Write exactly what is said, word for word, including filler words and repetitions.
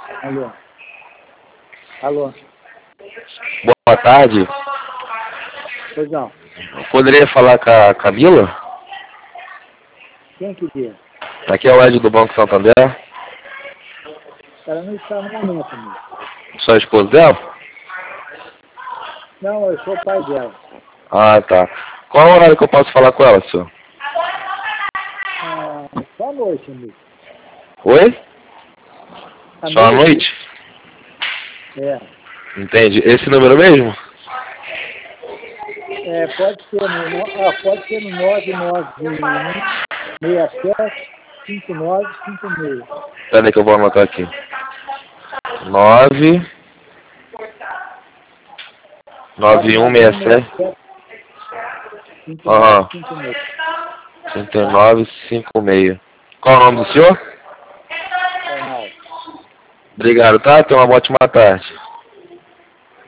Alô? Alô? Boa tarde. Pois não. Poderia falar com a Camila? Quem que diz? Aqui é o Ed do Banco Santander. Ela não está no momento, amigo. Sou a esposa dela? Não, eu sou o pai dela. Ah, tá. Qual é o horário que eu posso falar com ela, senhor? Ah, só à noite, amigo. Oi? À Só à noite? É. Entendi. Esse número mesmo? É, pode ser no, no- ah, pode ser no nove nove um seis sete cinco nove cinco seis. Pera aí que eu vou anotar aqui. Nove nove um seis sete cinco nove Aham. cinco seis. trinta e nove cinquenta e seis. Qual é o nome do senhor? Arnaldo. Obrigado, tá? Tenha uma ótima tarde.